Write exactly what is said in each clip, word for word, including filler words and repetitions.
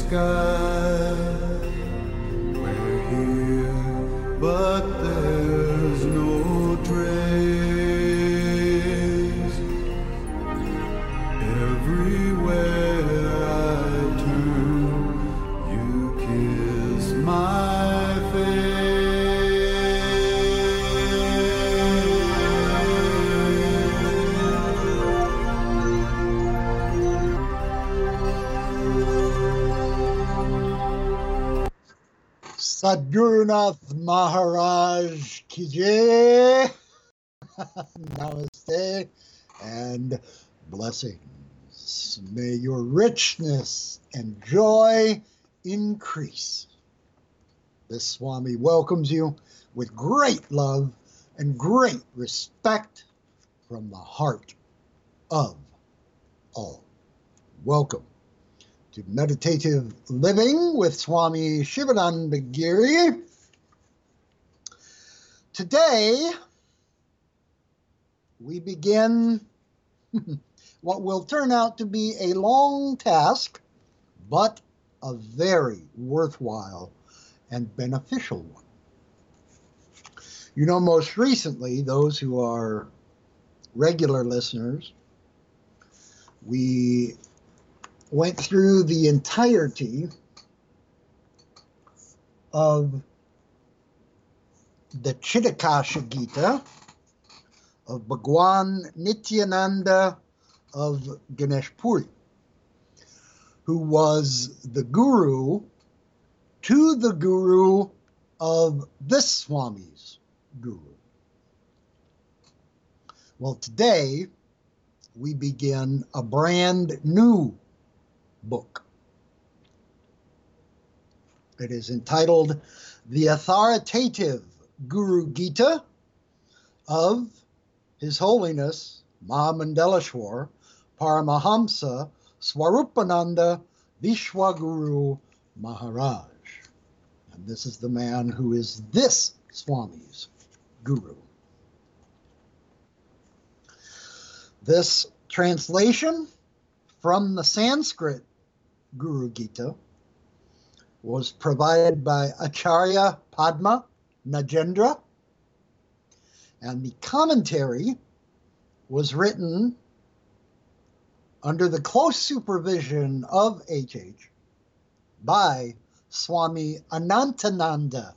sky. We're here, but there's no trace. Everywhere I turn, you kiss my face. Sadgurunath Maharaj Ki Jai. Namaste and blessings. May your richness and joy increase. This Swami welcomes you with great love and great respect from the heart of all. Welcome to Meditative Living with Swami Shivananda Giri. Today, we begin what will turn out to be a long task, but a very worthwhile and beneficial one. You know, most recently, those who are regular listeners, we went through the entirety of the Chitakasha Gita of Bhagwan Nityananda of Ganesh Puri, who was the guru to the guru of this Swami's guru. Well, today we begin a brand new book. It is entitled The Authoritative Guru Gita of His Holiness Mahamandeleshwar Paramahamsa Swarupananda Vishwaguru Maharaj. And this is the man who is this Swami's guru. This translation from the Sanskrit Guru Gita was provided by Acharya Padma Nagendra, and the commentary was written under the close supervision of H H by Swami Anantananda,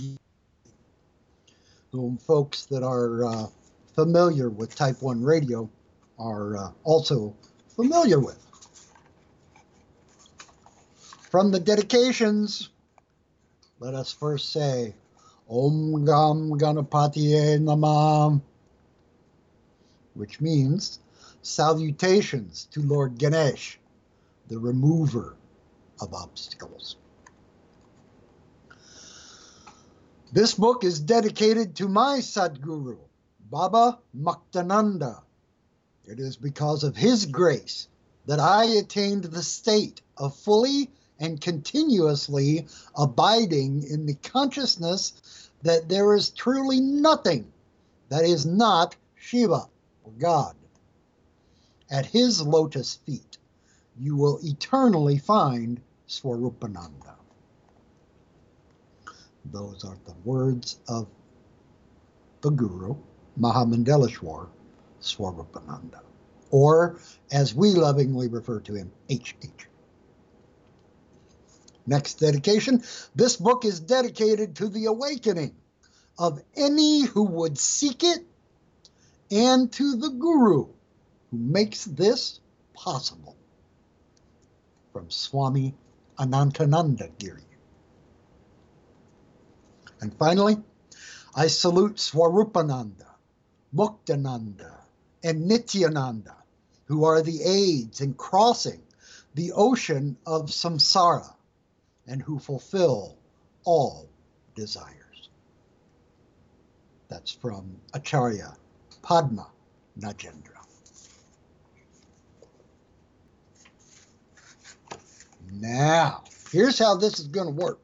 whom folks that are uh, familiar with Type one radio are uh, also familiar with. From the dedications, let us first say, Om Gam Ganapatiye Namah, which means salutations to Lord Ganesh, the remover of obstacles. This book is dedicated to my Sadguru, Baba Muktananda. It is because of his grace that I attained the state of fully and continuously abiding in the consciousness that there is truly nothing that is not Shiva, or God. At his lotus feet, you will eternally find Swarupananda. Those are the words of the Guru, Mahamandeleshwar Swarupananda, or as we lovingly refer to him, H H. Next dedication. This book is dedicated to the awakening of any who would seek it, and to the Guru who makes this possible. From Swami Anantananda Giri. And finally, I salute Swarupananda, Muktananda, and Nityananda, who are the aids in crossing the ocean of samsara and who fulfill all desires. That's from Acharya Padma Nagendra. Now, here's how this is going to work.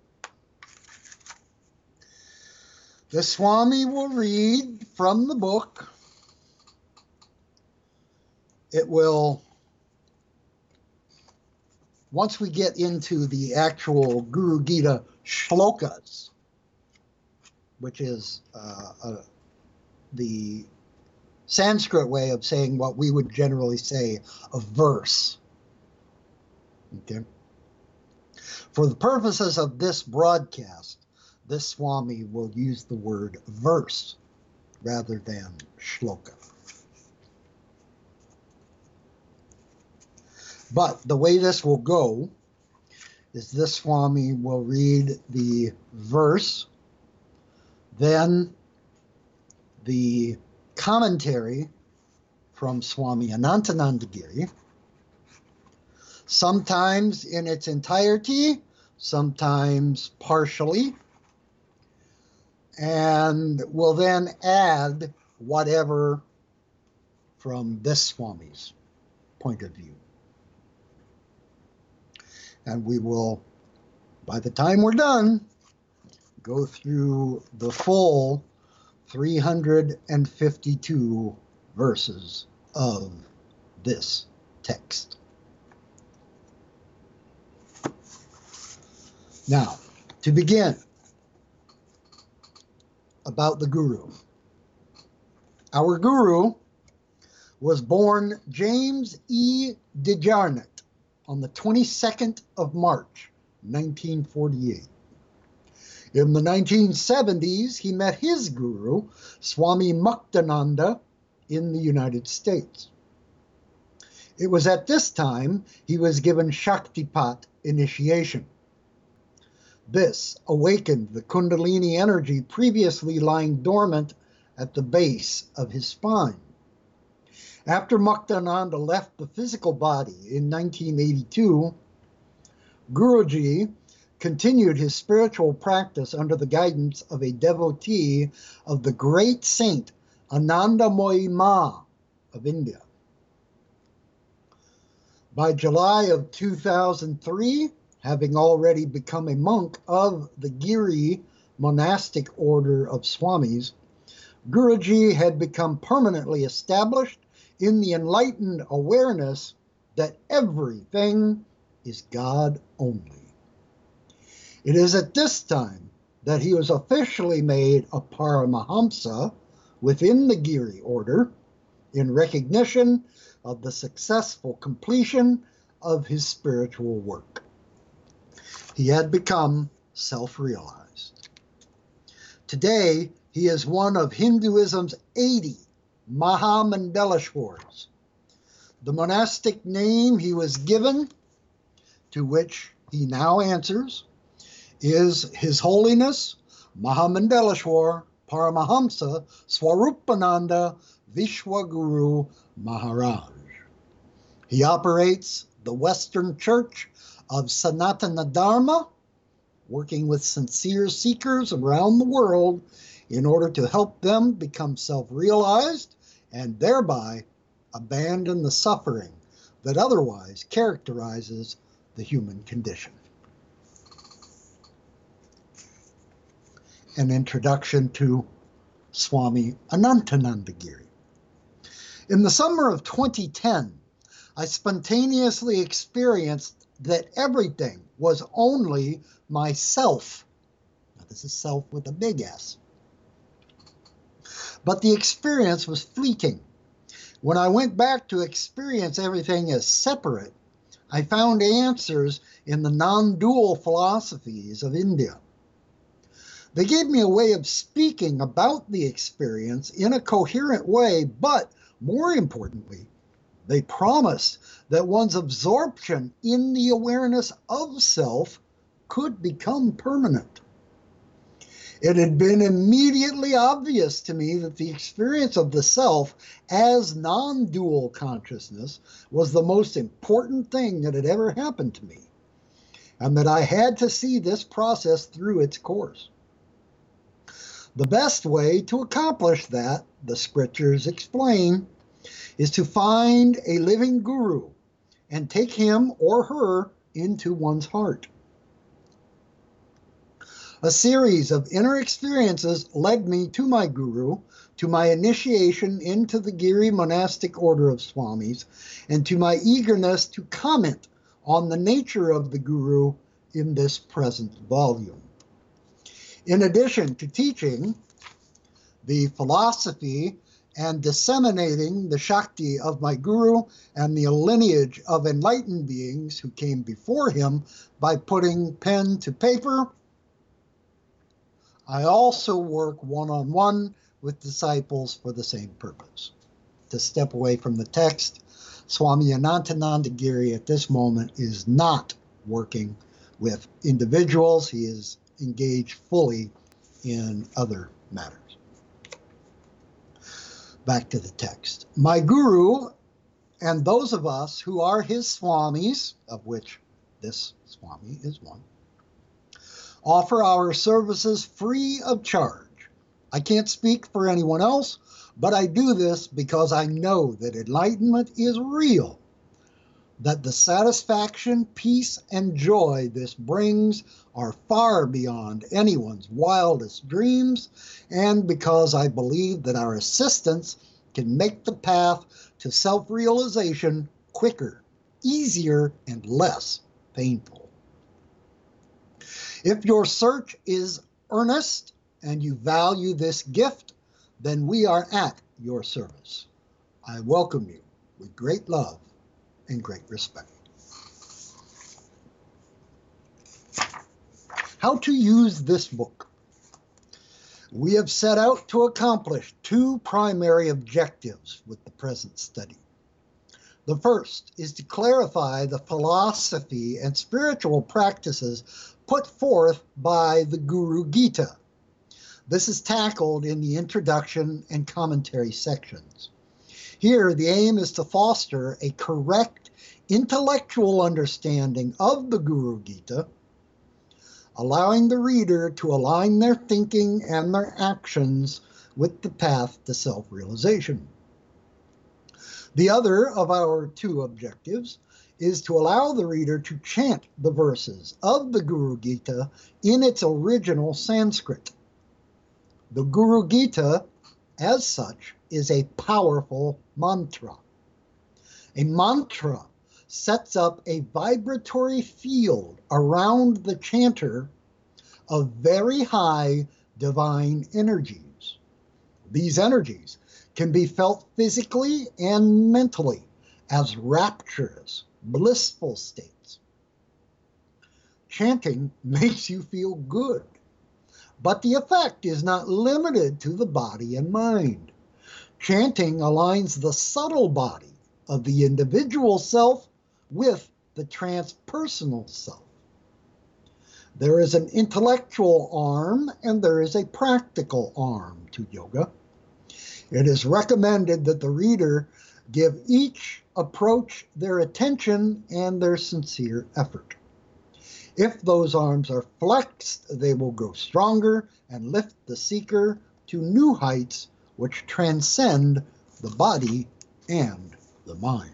The Swami will read from the book. It will once we get into the actual Guru Gita shlokas, which is uh, uh, the Sanskrit way of saying what we would generally say a verse. Okay. For the purposes of this broadcast, this Swami will use the word verse rather than shloka. But the way this will go is this Swami will read the verse, then the commentary from Swami Anantananda Giri, sometimes in its entirety, sometimes partially, and will then add whatever from this Swami's point of view. And we will, by the time we're done, go through the full three hundred fifty-two verses of this text. Now, to begin, about the Guru. Our Guru was born James E. DeJarnett on the twenty-second of March, nineteen forty-eight. In the nineteen seventies, he met his guru, Swami Muktananda, in the United States. It was at this time he was given Shaktipat initiation. This awakened the Kundalini energy previously lying dormant at the base of his spine. After Muktananda left the physical body in nineteen eighty-two, Guruji continued his spiritual practice under the guidance of a devotee of the great saint Anandamoyi Ma of India. By July of two thousand three, having already become a monk of the Giri monastic order of Swamis, Guruji had become permanently established in the enlightened awareness that everything is God only. It is at this time that he was officially made a Paramahamsa within the Giri order in recognition of the successful completion of his spiritual work. He had become self-realized. Today, he is one of Hinduism's eighty Mahamandaleshwars. The monastic name he was given, to which he now answers, is His Holiness Mahamandaleshwar Paramahamsa Swarupananda Vishwaguru Maharaj. He operates the Western Church of Sanatana Dharma, working with sincere seekers around the world in order to help them become self-realized and thereby abandon the suffering that otherwise characterizes the human condition. An introduction to Swami Anantananda Giri. In the summer of twenty ten, I spontaneously experienced that everything was only myself. Now, this is self with a big S. But the experience was fleeting. When I went back to experience everything as separate, I found answers in the non-dual philosophies of India. They gave me a way of speaking about the experience in a coherent way, but more importantly, they promised that one's absorption in the awareness of self could become permanent. It had been immediately obvious to me that the experience of the self as non-dual consciousness was the most important thing that had ever happened to me, and that I had to see this process through its course. The best way to accomplish that, the scriptures explain, is to find a living guru and take him or her into one's heart. A series of inner experiences led me to my guru, to my initiation into the Giri monastic order of Swamis, and to my eagerness to comment on the nature of the Guru in this present volume. In addition to teaching the philosophy and disseminating the Shakti of my Guru and the lineage of enlightened beings who came before him by putting pen to paper, I also work one-on-one with disciples for the same purpose. To step away from the text, Swami Anantananda Giri at this moment is not working with individuals. He is engaged fully in other matters. Back to the text. My Guru and those of us who are his Swamis, of which this Swami is one, offer our services free of charge. I can't speak for anyone else, but I do this because I know that enlightenment is real, that the satisfaction, peace, and joy this brings are far beyond anyone's wildest dreams, and because I believe that our assistance can make the path to self-realization quicker, easier, and less painful. If your search is earnest and you value this gift, then we are at your service. I welcome you with great love and great respect. How to use this book. We have set out to accomplish two primary objectives with the present study. The first is to clarify the philosophy and spiritual practices put forth by the Guru Gita. This is tackled in the introduction and commentary sections. Here, the aim is to foster a correct intellectual understanding of the Guru Gita, allowing the reader to align their thinking and their actions with the path to self-realization. The other of our two objectives is to allow the reader to chant the verses of the Guru Gita in its original Sanskrit. The Guru Gita, as such, is a powerful mantra. A mantra sets up a vibratory field around the chanter of very high divine energies. These energies can be felt physically and mentally as rapturous, blissful states. Chanting makes you feel good, but the effect is not limited to the body and mind. Chanting aligns the subtle body of the individual self with the transpersonal self. There is an intellectual arm and there is a practical arm to yoga. It is recommended that the reader give each approach their attention and their sincere effort. If those arms are flexed, they will grow stronger and lift the seeker to new heights which transcend the body and the mind.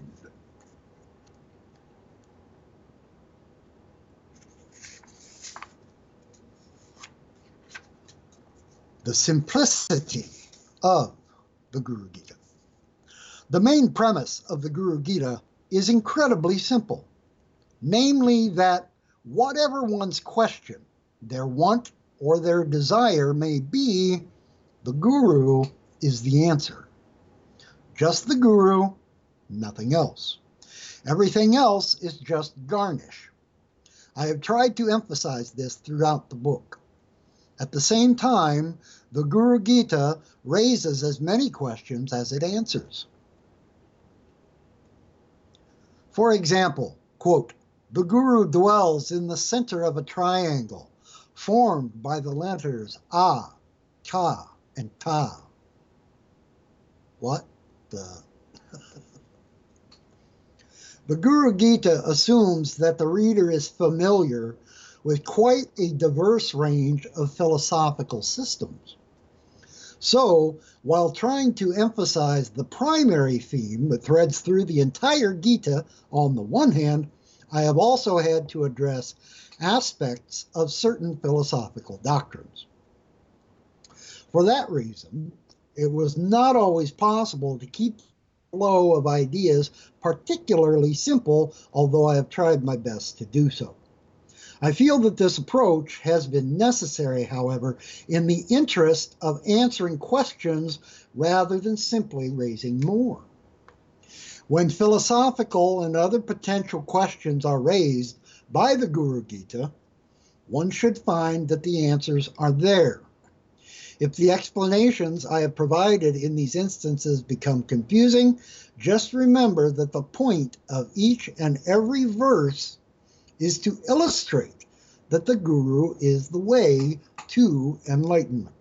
The simplicity of the Guru Gita. The main premise of the Guru Gita is incredibly simple, namely that whatever one's question, their want, or their desire may be, the Guru is the answer. Just the Guru, nothing else. Everything else is just garnish. I have tried to emphasize this throughout the book. At the same time, the Guru Gita raises as many questions as it answers. For example, quote, the Guru dwells in the center of a triangle formed by the letters A, Cha, and Ta. What the? The Guru Gita assumes that the reader is familiar with quite a diverse range of philosophical systems. So, while trying to emphasize the primary theme that threads through the entire Gita on the one hand, I have also had to address aspects of certain philosophical doctrines. For that reason, it was not always possible to keep flow of ideas particularly simple, although I have tried my best to do so. I feel that this approach has been necessary, however, in the interest of answering questions rather than simply raising more. When philosophical and other potential questions are raised by the Guru Gita, one should find that the answers are there. If the explanations I have provided in these instances become confusing, just remember that the point of each and every verse is to illustrate that the Guru is the way to enlightenment.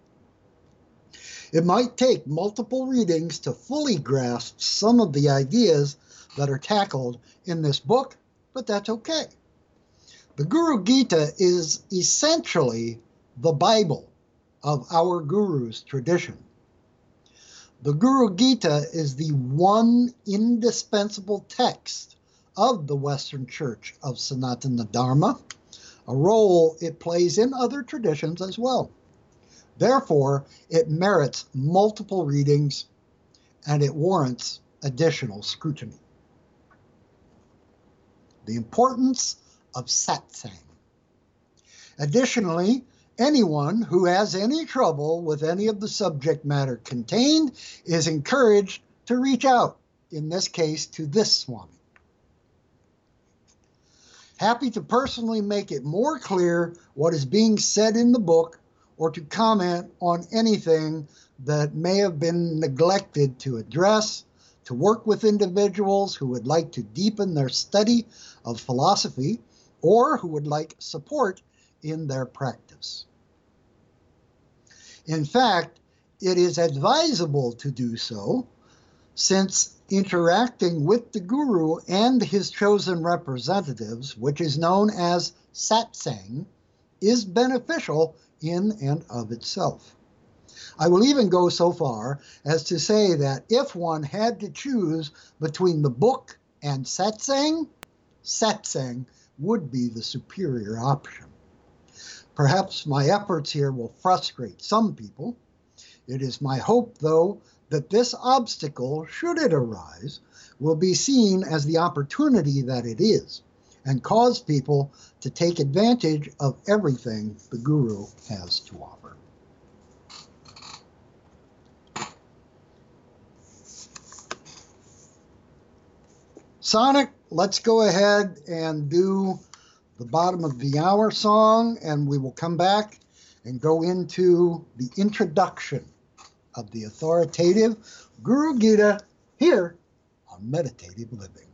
It might take multiple readings to fully grasp some of the ideas that are tackled in this book, but that's okay. The Guru Gita is essentially the Bible of our Guru's tradition. The Guru Gita is the one indispensable text of the Western Church of Sanatana Dharma, a role it plays in other traditions as well. Therefore, it merits multiple readings and it warrants additional scrutiny. The importance of satsang. Additionally, anyone who has any trouble with any of the subject matter contained is encouraged to reach out, in this case to this Swami. Happy to personally make it more clear what is being said in the book or to comment on anything that may have been neglected to address, to work with individuals who would like to deepen their study of philosophy or who would like support in their practice. In fact, it is advisable to do so, since interacting with the Guru and his chosen representatives, which is known as satsang, is beneficial in and of itself. I will even go so far as to say that if one had to choose between the book and satsang, satsang would be the superior option. Perhaps my efforts here will frustrate some people. It is my hope, though, that this obstacle, should it arise, will be seen as the opportunity that it is, and cause people to take advantage of everything the Guru has to offer. Sonic, let's go ahead and do the bottom of the hour song, and we will come back and go into the introduction of the authoritative Guru Gita here on Meditative Living.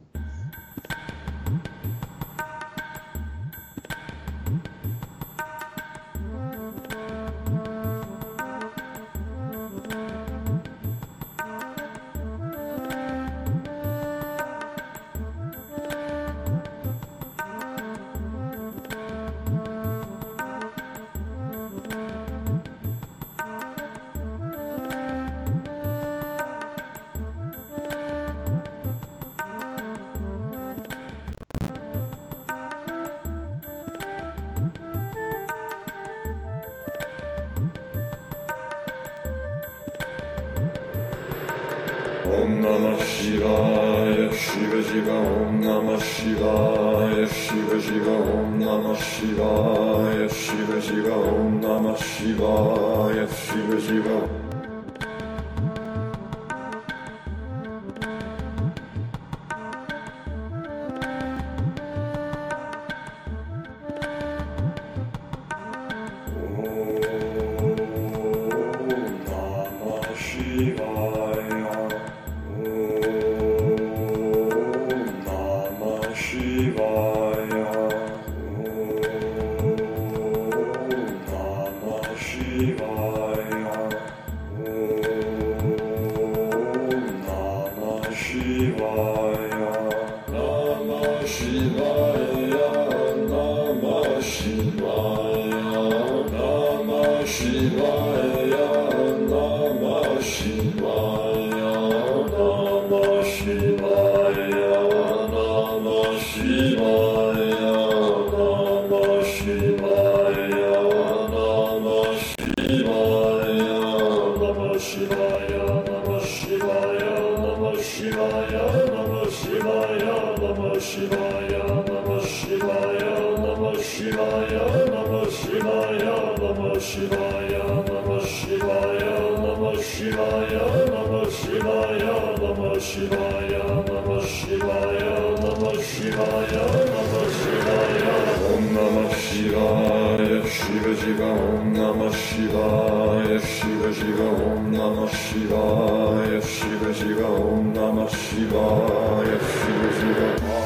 Om Namah Shivaya, Shiva Shiva, Om Namah Shivaya, Shiva Shiva, Om Namah Shivaya, Shiva Shiva, Om Namah Shivaya, Shiva Shiva. Namah Shivaya, Namah Shivaya, Namah Shivaya, Namah Shivaya, Namah Shivaya, Namah Shivaya, Namah Shivaya, Namah Shivaya, Namah Shivaya, Namah Shivaya, Om Namah Shivaya, Shiva Shiva, Om Namah Shivaya, Shiva Shiva, Om Namah Shivaya, Shiva Shiva, Om Namah Shivaya, Shiva Shiva.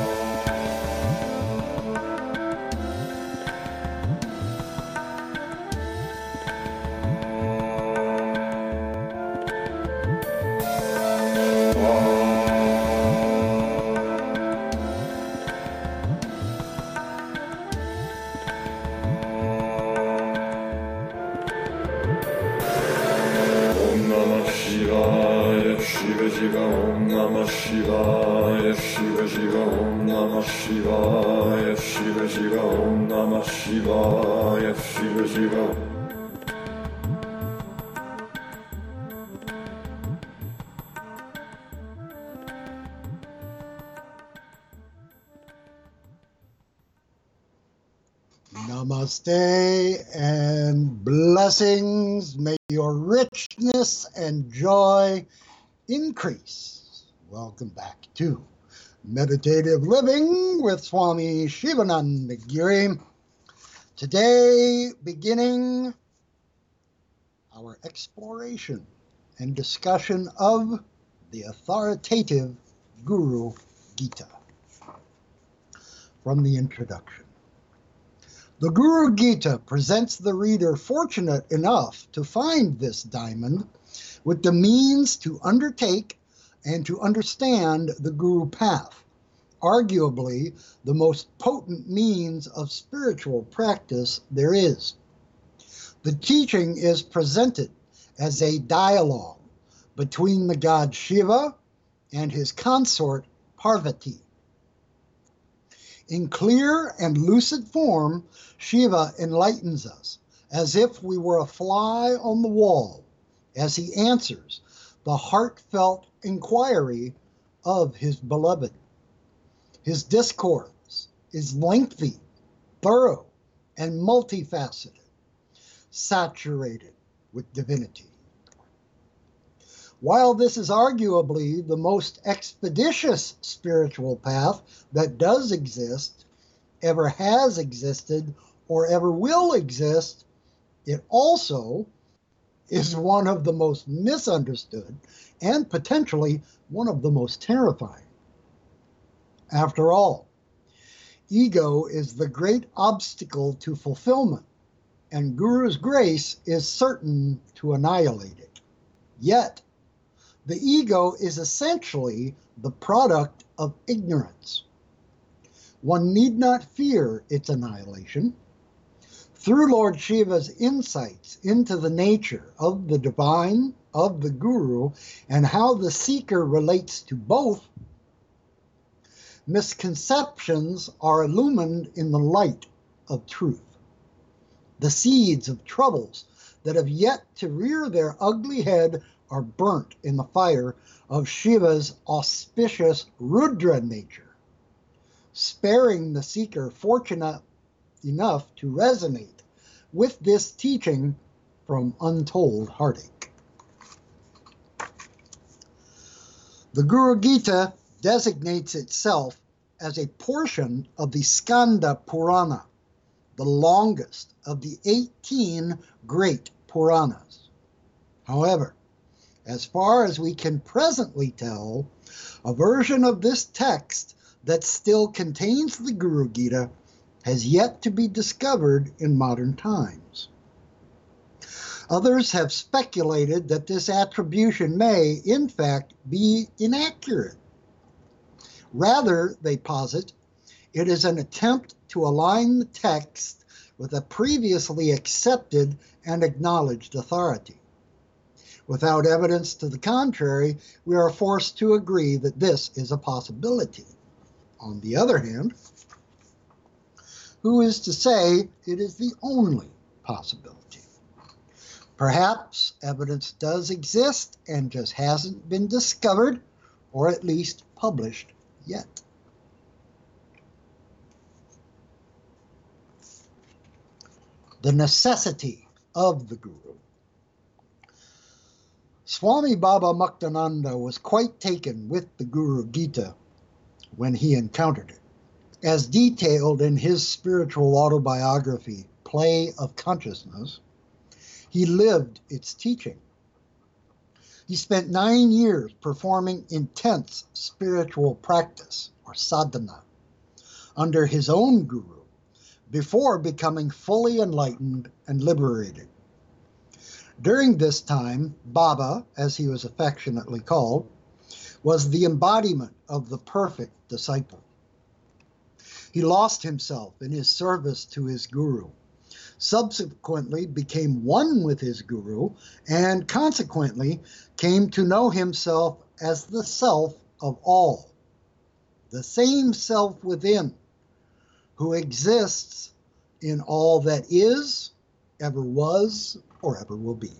Shiva Shiva Om Namah Shivaya, Shiva Shiva Om Namah Shivaya, Shiva Shiva Om Namah Shivaya, Shiva Shiva. Namaste and blessings. May your richness and joy increase. Welcome back to Meditative Living with Swami Shivananda Giri. Today, beginning our exploration and discussion of the authoritative Guru Gita. From the introduction. The Guru Gita presents the reader fortunate enough to find this diamond with the means to undertake and to understand the Guru path, arguably the most potent means of spiritual practice there is. The teaching is presented as a dialogue between the god Shiva and his consort Parvati. In clear and lucid form, Shiva enlightens us as if we were a fly on the wall as he answers the heartfelt inquiry of his beloved. His discourse is lengthy, thorough, and multifaceted, saturated with divinity. While this is arguably the most expeditious spiritual path that does exist, ever has existed, or ever will exist, it also is one of the most misunderstood and potentially one of the most terrifying. After all, ego is the great obstacle to fulfillment, and Guru's grace is certain to annihilate it. Yet, the ego is essentially the product of ignorance. One need not fear its annihilation. Through Lord Shiva's insights into the nature of the divine, of the Guru, and how the seeker relates to both, misconceptions are illumined in the light of truth. The seeds of troubles that have yet to rear their ugly head are burnt in the fire of Shiva's auspicious Rudra nature, sparing the seeker fortunate enough to resonate with this teaching from untold heartache. The Guru Gita designates itself as a portion of the Skanda Purana, the longest of the eighteen great Puranas. However, as far as we can presently tell, a version of this text that still contains the Guru Gita has yet to be discovered in modern times. Others have speculated that this attribution may, in fact, be inaccurate. Rather, they posit, it is an attempt to align the text with a previously accepted and acknowledged authority. Without evidence to the contrary, we are forced to agree that this is a possibility. On the other hand, who is to say it is the only possibility? Perhaps evidence does exist and just hasn't been discovered, or at least published yet. the necessity of the Guru. Swami Baba Muktananda was quite taken with the Guru Gita when he encountered it. As detailed in his spiritual autobiography, Play of Consciousness, he lived its teaching. He spent nine years performing intense spiritual practice, or sadhana, under his own guru, before becoming fully enlightened and liberated. During this time, Baba, as he was affectionately called, was the embodiment of the perfect disciple. He lost himself in his service to his guru, subsequently became one with his guru, and consequently came to know himself as the self of all, the same self within, who exists in all that is, ever was, or ever will be.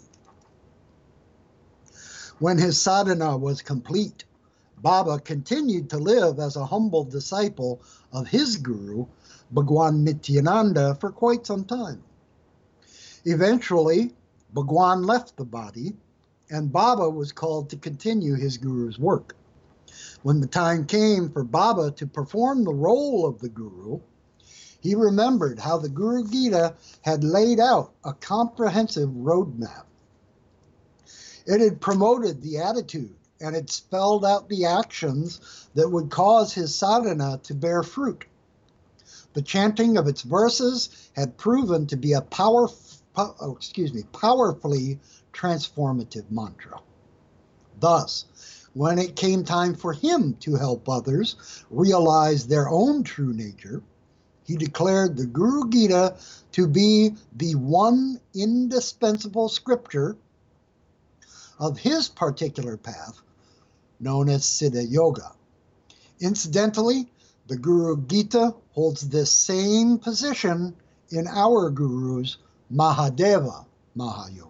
When his sadhana was complete, Baba continued to live as a humble disciple of his guru, Bhagwan Nityananda, for quite some time. Eventually, Bhagwan left the body, and Baba was called to continue his guru's work. When the time came for Baba to perform the role of the guru, he remembered how the Guru Gita had laid out a comprehensive roadmap. It had promoted the attitude and had spelled out the actions that would cause his sadhana to bear fruit. The chanting of its verses had proven to be a power, oh, excuse me, powerfully transformative mantra. Thus, when it came time for him to help others realize their own true nature, he declared the Guru Gita to be the one indispensable scripture of his particular path, known as Siddha Yoga. Incidentally, the Guru Gita holds this same position in our Guru's Mahadeva Mahayoga.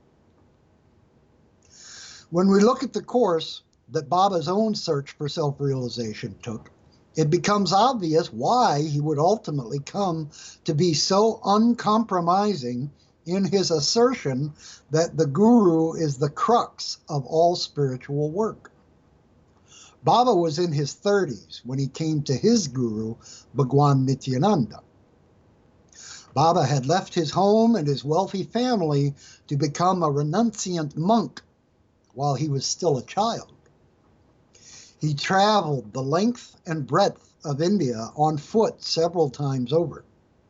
When we look at the course that Baba's own search for self-realization took, it becomes obvious why he would ultimately come to be so uncompromising in his assertion that the Guru is the crux of all spiritual work. Baba was in his thirties when he came to his Guru, Bhagwan Nityananda. Baba had left his home and his wealthy family to become a renunciant monk while he was still a child. He traveled the length and breadth of India on foot several times over.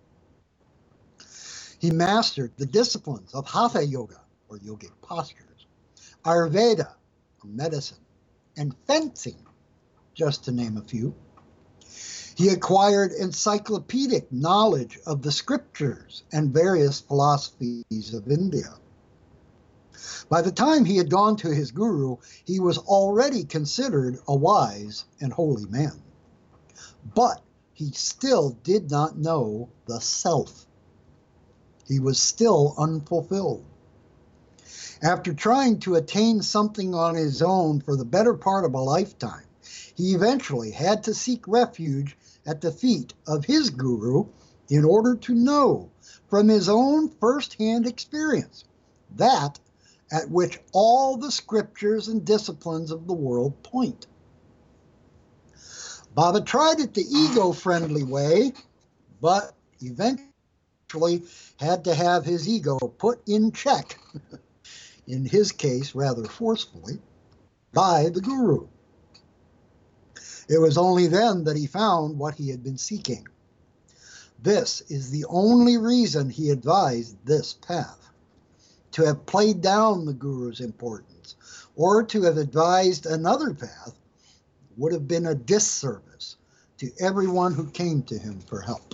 He mastered the disciplines of Hatha Yoga, or yogic postures, Ayurveda, or medicine, and fencing, just to name a few. He acquired encyclopedic knowledge of the scriptures and various philosophies of India. By the time he had gone to his guru, he was already considered a wise and holy man. But he still did not know the self. He was still unfulfilled. After trying to attain something on his own for the better part of a lifetime, he eventually had to seek refuge at the feet of his guru in order to know from his own first-hand experience that at which all the scriptures and disciplines of the world point. Baba tried it the ego-friendly way, but eventually had to have his ego put in check, in his case rather forcefully, by the guru. It was only then that he found what he had been seeking. This is the only reason he advised this path. To have played down the guru's importance or to have advised another path would have been a disservice to everyone who came to him for help.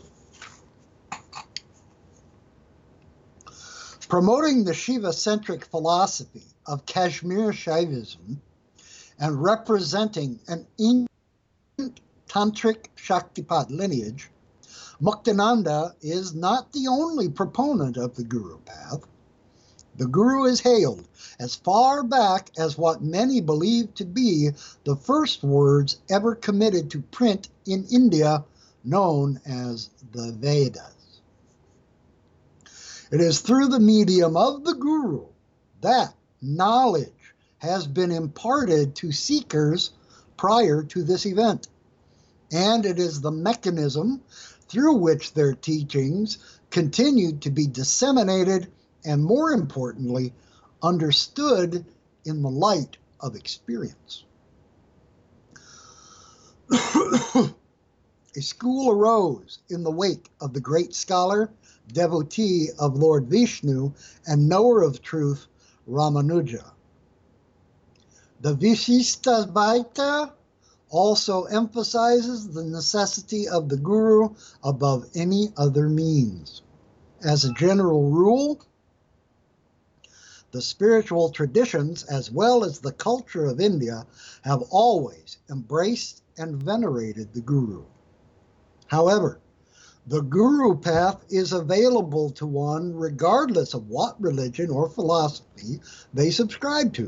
Promoting the Shiva-centric philosophy of Kashmir Shaivism and representing an ancient Tantric Shaktipat lineage, Muktananda is not the only proponent of the Guru path. The Guru is hailed as far back as what many believe to be the first words ever committed to print in India, known as the Vedas. It is through the medium of the Guru that knowledge has been imparted to seekers prior to this event. And it is the mechanism through which their teachings continued to be disseminated and, more importantly, understood in the light of experience. A school arose in the wake of the great scholar, devotee of Lord Vishnu, and knower of truth, Ramanuja. The Vishishtadvaita also emphasizes the necessity of the Guru above any other means. As a general rule, the spiritual traditions, as well as the culture of India, have always embraced and venerated the Guru. However, the Guru path is available to one regardless of what religion or philosophy they subscribe to.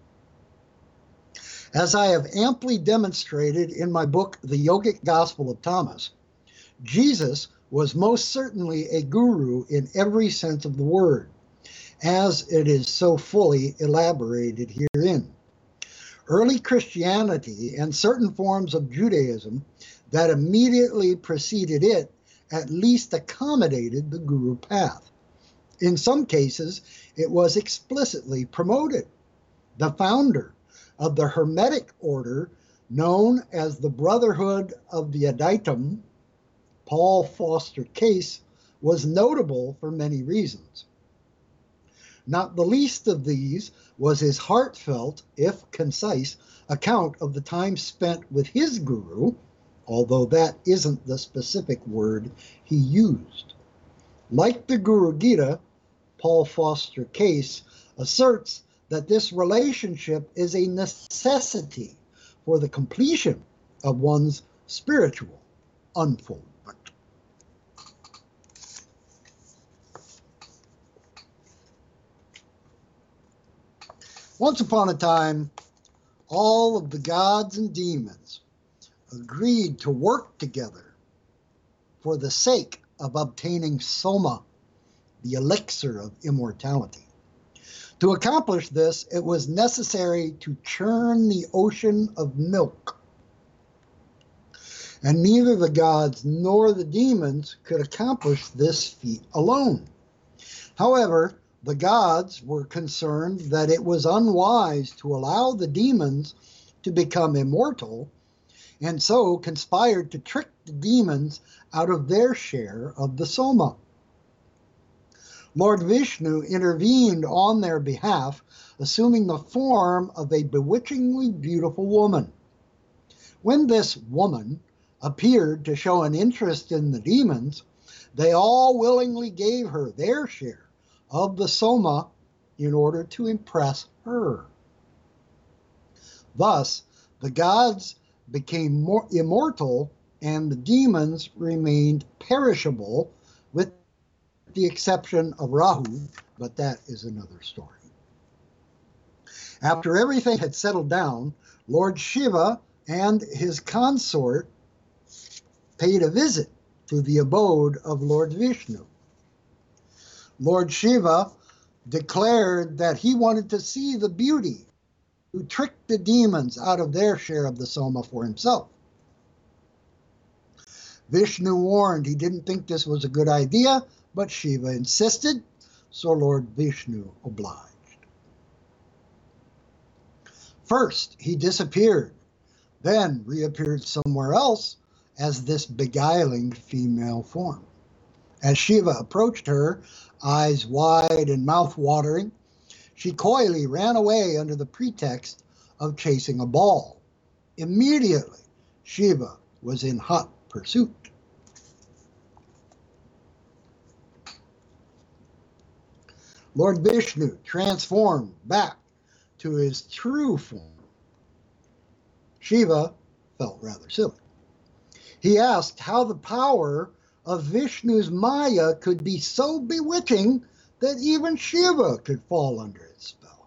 As I have amply demonstrated in my book, The Yogic Gospel of Thomas, Jesus was most certainly a guru in every sense of the word, as it is so fully elaborated herein. Early Christianity and certain forms of Judaism that immediately preceded it at least accommodated the Guru path. In some cases, it was explicitly promoted. The founder of the Hermetic order, known as the Brotherhood of the Adaitam, Paul Foster Case, was notable for many reasons. Not the least of these was his heartfelt, if concise, account of the time spent with his guru, although that isn't the specific word he used. Like the Guru Gita, Paul Foster Case asserts that this relationship is a necessity for the completion of one's spiritual unfoldment. Once upon a time, all of the gods and demons agreed to work together for the sake of obtaining Soma, the elixir of immortality. To accomplish this, it was necessary to churn the ocean of milk. And neither the gods nor the demons could accomplish this feat alone. However, the gods were concerned that it was unwise to allow the demons to become immortal, and so conspired to trick the demons out of their share of the Soma. Lord Vishnu intervened on their behalf, assuming the form of a bewitchingly beautiful woman. When this woman appeared to show an interest in the demons, they all willingly gave her their share of the Soma in order to impress her. Thus, the gods became more immortal and the demons remained perishable, with the exception of Rahu, but that is another story. After everything had settled down, Lord Shiva and his consort paid a visit to the abode of Lord Vishnu. Lord Shiva declared that he wanted to see the beauty who tricked the demons out of their share of the Soma for himself. Vishnu warned he didn't think this was a good idea, but Shiva insisted, so Lord Vishnu obliged. First, he disappeared, then reappeared somewhere else as this beguiling female form. As Shiva approached her, eyes wide and mouth watering, she coyly ran away under the pretext of chasing a ball. Immediately, Shiva was in hot pursuit. Lord Vishnu transformed back to his true form. Shiva felt rather silly. He asked how the power of Vishnu's Maya could be so bewitching that even Shiva could fall under its spell.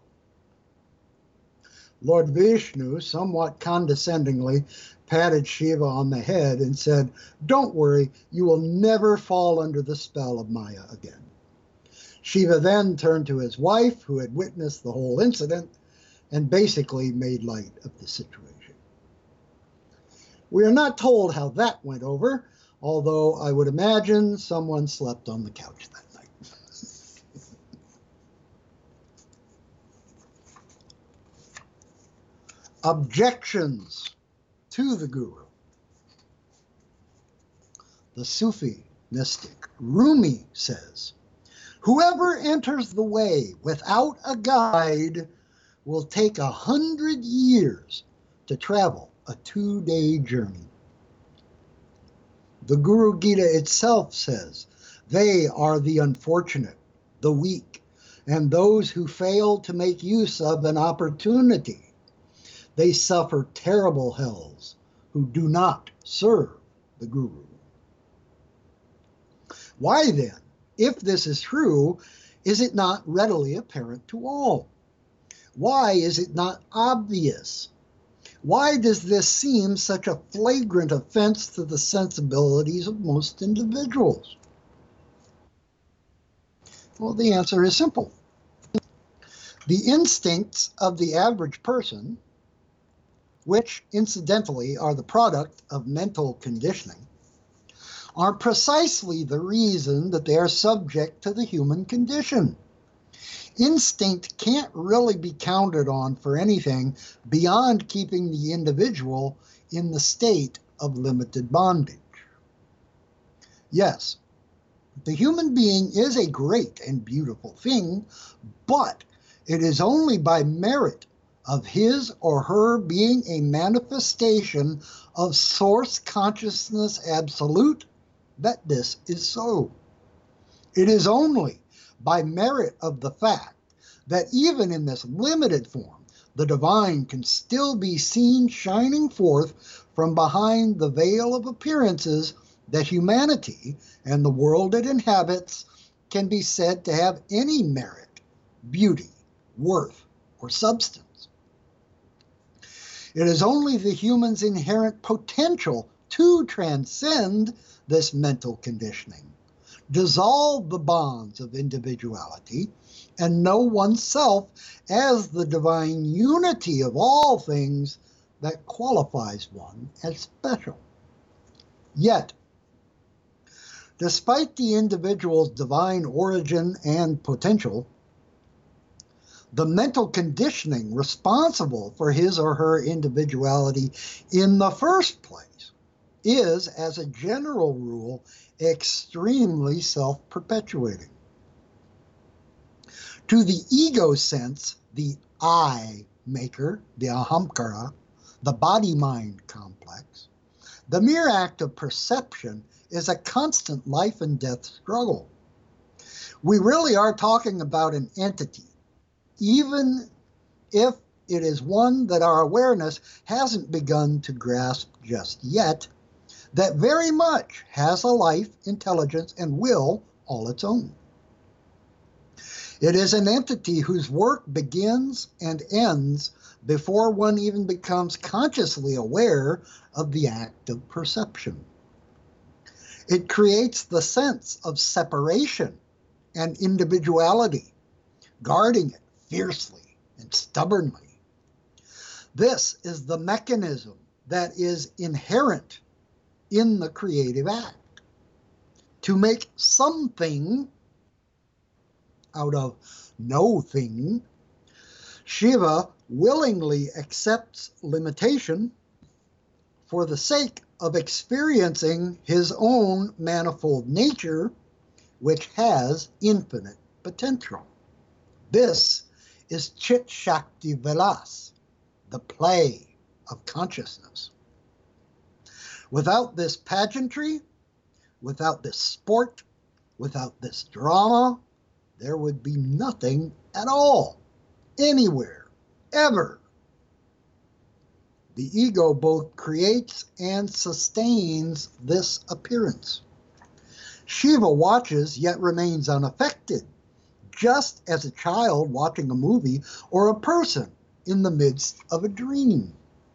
Lord Vishnu, somewhat condescendingly, patted Shiva on the head and said, "Don't worry, you will never fall under the spell of Maya again." Shiva then turned to his wife, who had witnessed the whole incident, and basically made light of the situation. We are not told how that went over, although I would imagine someone slept on the couch that night. Objections to the Guru. The Sufi mystic Rumi says, "Whoever enters the way without a guide will take a hundred years to travel a two-day journey." The Guru Gita itself says, "They are the unfortunate, the weak, and those who fail to make use of an opportunity. They suffer terrible hells who do not serve the Guru." Why then, if this is true, is it not readily apparent to all? Why is it not obvious? Why does this seem such a flagrant offense to the sensibilities of most individuals? Well, the answer is simple. The instincts of the average person, which incidentally are the product of mental conditioning, are precisely the reason that they are subject to the human condition. Instinct can't really be counted on for anything beyond keeping the individual in the state of limited bondage. Yes, the human being is a great and beautiful thing, but it is only by merit of his or her being a manifestation of source consciousness absolute that this is so. It is only by merit of the fact that even in this limited form, the divine can still be seen shining forth from behind the veil of appearances that humanity and the world it inhabits can be said to have any merit, beauty, worth, or substance. It is only the human's inherent potential to transcend this mental conditioning, dissolve the bonds of individuality, and know oneself as the divine unity of all things that qualifies one as special. Yet, despite the individual's divine origin and potential, the mental conditioning responsible for his or her individuality in the first place is, as a general rule, extremely self-perpetuating. To the ego sense, the I maker, the ahamkara, the body-mind complex, the mere act of perception is a constant life and death struggle. We really are talking about an entity, even if it is one that our awareness hasn't begun to grasp just yet, that very much has a life, intelligence, and will all its own. It is an entity whose work begins and ends before one even becomes consciously aware of the act of perception. It creates the sense of separation and individuality, guarding it fiercely and stubbornly. This is the mechanism that is inherent in the creative act. To make something out of no thing, Shiva willingly accepts limitation for the sake of experiencing his own manifold nature, which has infinite potential. This is Chit Shakti Vilas, the play of consciousness. Without this pageantry, without this sport, without this drama, there would be nothing at all, anywhere, ever. The ego both creates and sustains this appearance. Shiva watches yet remains unaffected, just as a child watching a movie or a person in the midst of a dream.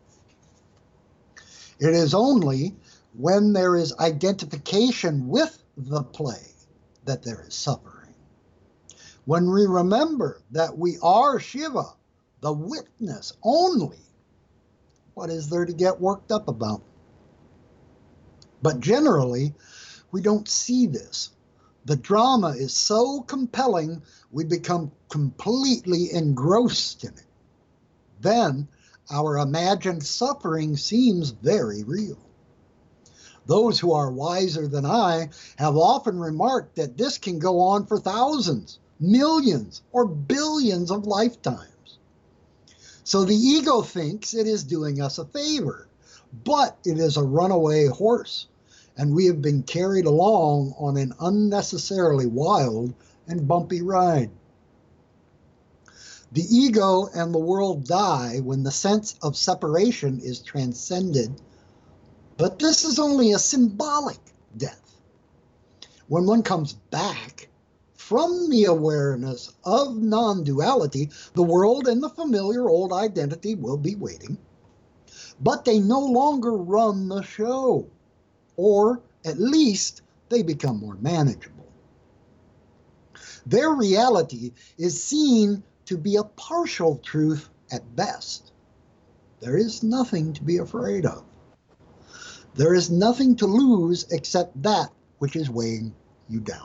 It is only when there is identification with the play that there is suffering. When we remember that we are Shiva, the witness only, what is there to get worked up about? But generally, we don't see this. The drama is so compelling, we become completely engrossed in it. Then, our imagined suffering seems very real. Those who are wiser than I have often remarked that this can go on for thousands, millions, or billions of lifetimes. So the ego thinks it is doing us a favor, but it is a runaway horse, and we have been carried along on an unnecessarily wild and bumpy ride. The ego and the world die when the sense of separation is transcended, but this is only a symbolic death. When one comes back from the awareness of non-duality, the world and the familiar old identity will be waiting, but they no longer run the show, or at least they become more manageable. Their reality is seen to be a partial truth at best. There is nothing to be afraid of. There is nothing to lose except that which is weighing you down.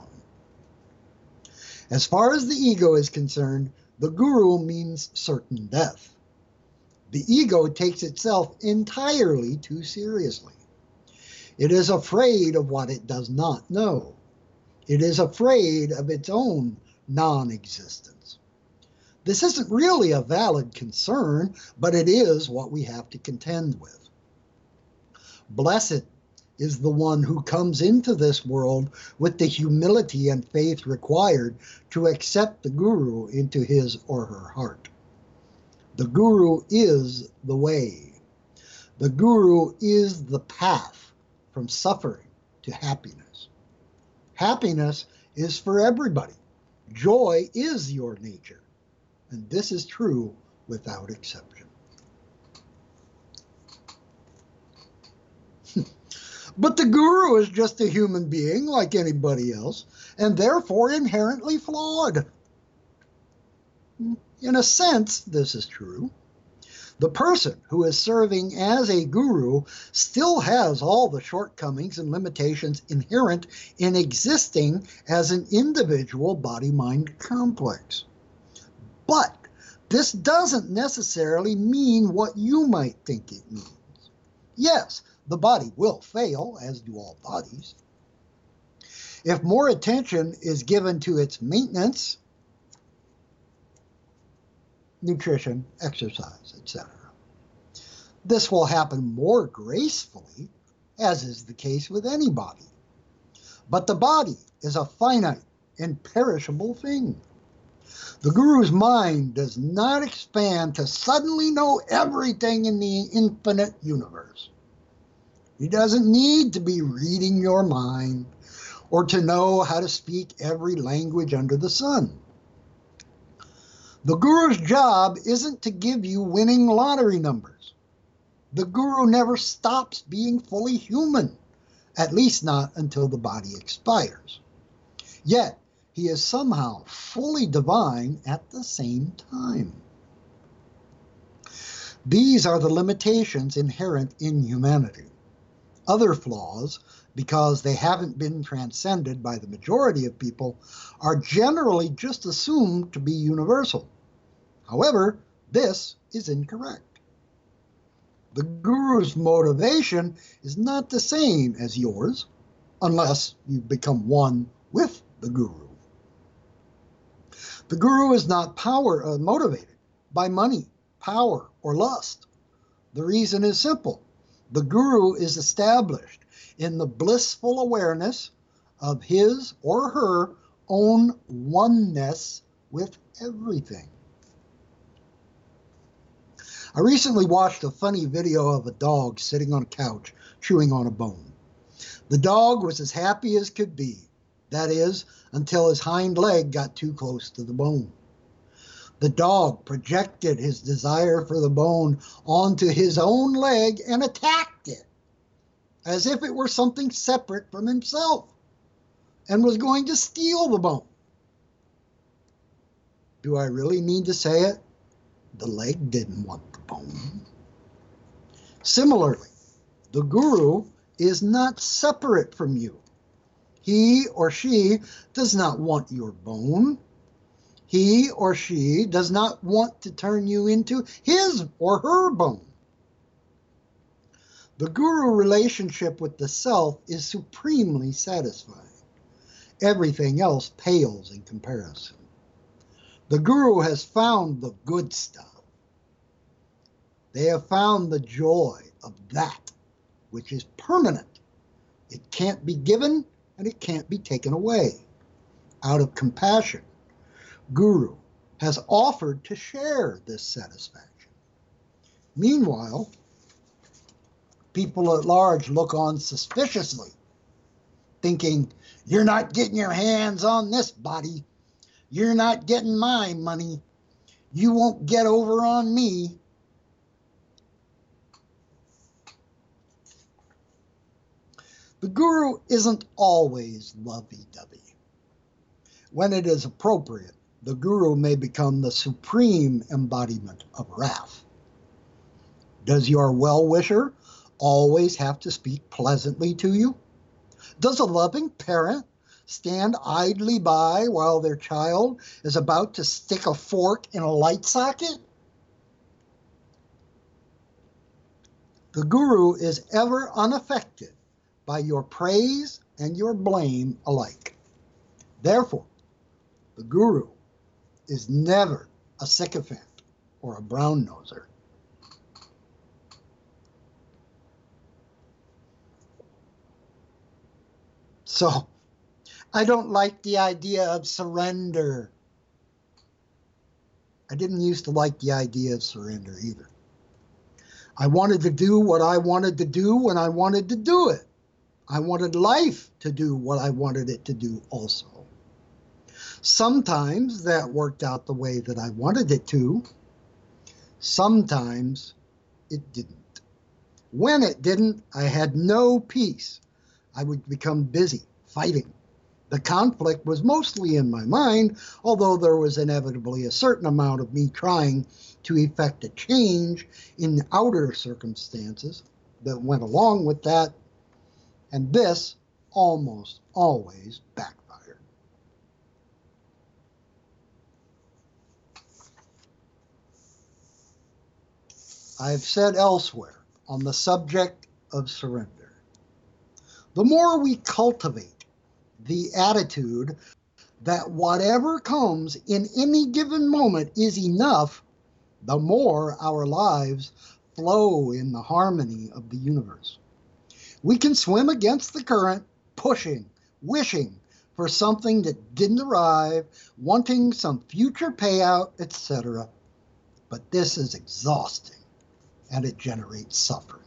As far as the ego is concerned, the guru means certain death. The ego takes itself entirely too seriously. It is afraid of what it does not know. It is afraid of its own non-existence. This isn't really a valid concern, but it is what we have to contend with. Blessed is the one who comes into this world with the humility and faith required to accept the guru into his or her heart. The guru is the way. The guru is the path from suffering to happiness. Happiness is for everybody. Joy is your nature. And this is true without exception. But the guru is just a human being like anybody else, and therefore inherently flawed. In a sense, this is true. The person who is serving as a guru still has all the shortcomings and limitations inherent in existing as an individual body-mind complex. But this doesn't necessarily mean what you might think it means. Yes, the body will fail, as do all bodies. If more attention is given to its maintenance, nutrition, exercise, et cetera, this will happen more gracefully, as is the case with any body. But the body is a finite and perishable thing. The guru's mind does not expand to suddenly know everything in the infinite universe. He doesn't need to be reading your mind or to know how to speak every language under the sun. The guru's job isn't to give you winning lottery numbers. The guru never stops being fully human, at least not until the body expires. Yet, he is somehow fully divine at the same time. These are the limitations inherent in humanity. Other flaws, because they haven't been transcended by the majority of people, are generally just assumed to be universal. However, this is incorrect. The guru's motivation is not the same as yours, unless you become one with the guru. The guru is not power uh, motivated by money, power, or lust. The reason is simple. The guru is established in the blissful awareness of his or her own oneness with everything. I recently watched a funny video of a dog sitting on a couch chewing on a bone. The dog was as happy as could be, that is, until his hind leg got too close to the bone. The dog projected his desire for the bone onto his own leg and attacked it, as if it were something separate from himself, and was going to steal the bone. Do I really need to say it? The leg didn't want the bone. Similarly, the guru is not separate from you. He or she does not want your bone. He or she does not want to turn you into his or her bone. The guru relationship with the self is supremely satisfying. Everything else pales in comparison. The guru has found the good stuff. They have found the joy of that which is permanent. It can't be given and it can't be taken away. Out of compassion, Guru has offered to share this satisfaction. Meanwhile, people at large look on suspiciously, thinking, you're not getting your hands on this body. You're not getting my money. You won't get over on me. The guru isn't always lovey-dovey. When it is appropriate, the guru may become the supreme embodiment of wrath. Does your well-wisher always have to speak pleasantly to you? Does a loving parent stand idly by while their child is about to stick a fork in a light socket? The guru is ever unaffected by your praise and your blame alike. Therefore, the guru is never a sycophant or a brown-noser. So, I don't like the idea of surrender. I didn't used to like the idea of surrender either. I wanted to do what I wanted to do when I wanted to do it. I wanted life to do what I wanted it to do also. Sometimes that worked out the way that I wanted it to. Sometimes it didn't. When it didn't, I had no peace. I would become busy fighting. The conflict was mostly in my mind, although there was inevitably a certain amount of me trying to effect a change in outer circumstances that went along with that, and this almost always backfired. I've said elsewhere on the subject of surrender, the more we cultivate the attitude that whatever comes in any given moment is enough, the more our lives flow in the harmony of the universe. We can swim against the current, pushing, wishing for something that didn't arrive, wanting some future payout, et cetera. But this is exhausting, and it generates suffering.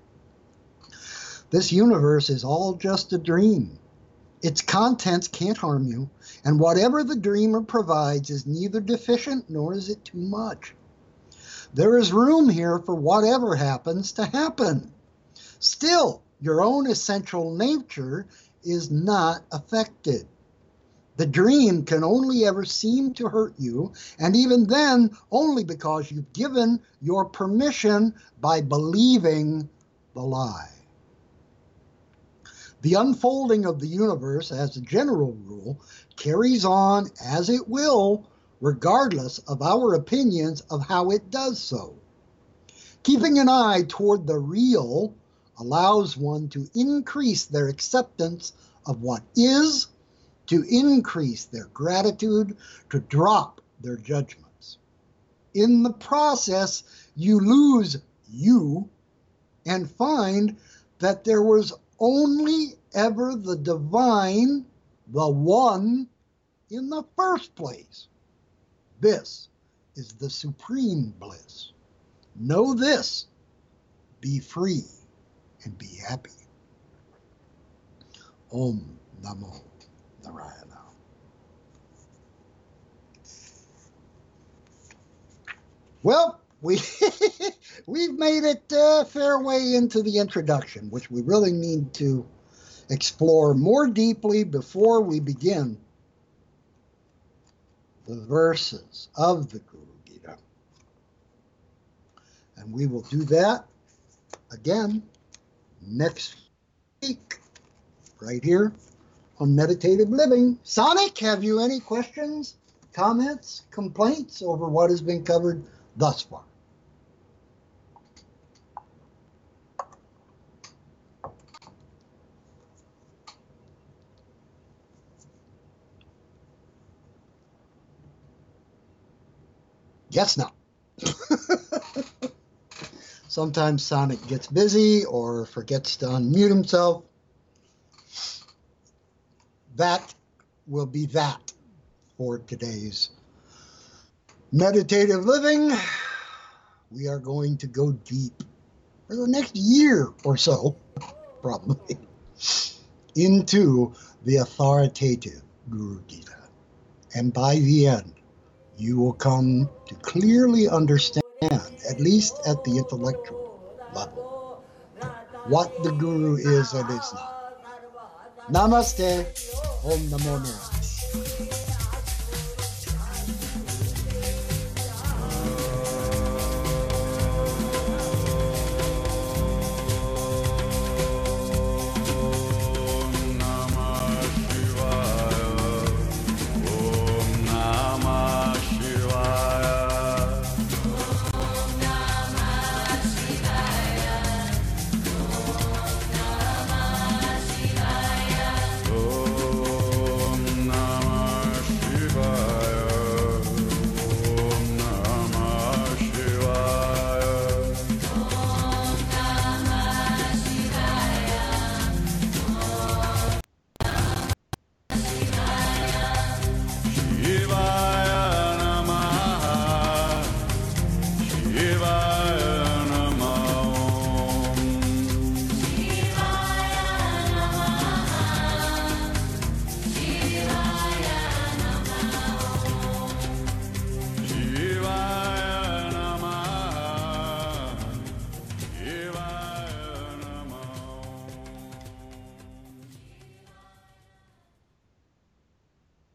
This universe is all just a dream. Its contents can't harm you, and whatever the dreamer provides is neither deficient nor is it too much. There is room here for whatever happens to happen. Still, your own essential nature is not affected. The dream can only ever seem to hurt you, and even then, only because you've given your permission by believing the lie. The unfolding of the universe, as a general rule, carries on as it will, regardless of our opinions of how it does so. Keeping an eye toward the real allows one to increase their acceptance of what is, to increase their gratitude, to drop their judgments. In the process, you lose you and find that there was only ever the divine, the one, in the first place. This is the supreme bliss. Know this, be free, and be happy. Om Namo Narayana. Well, we we've made it a fair way into the introduction, which we really need to explore more deeply before we begin the verses of the Guru Gita. And we will do that again next week, right here on Meditative Living. Sonic, have you any questions, comments, complaints over what has been covered thus far? Guess not. Sometimes Sonic gets busy or forgets to unmute himself. That will be that for today's Meditative Living. We are going to go deep for the next year or so, probably, into the authoritative Guru Gita. And by the end, you will come to clearly understand, at least at the intellectual level, what the Guru is and is not. Namaste. Om Namo Narayana.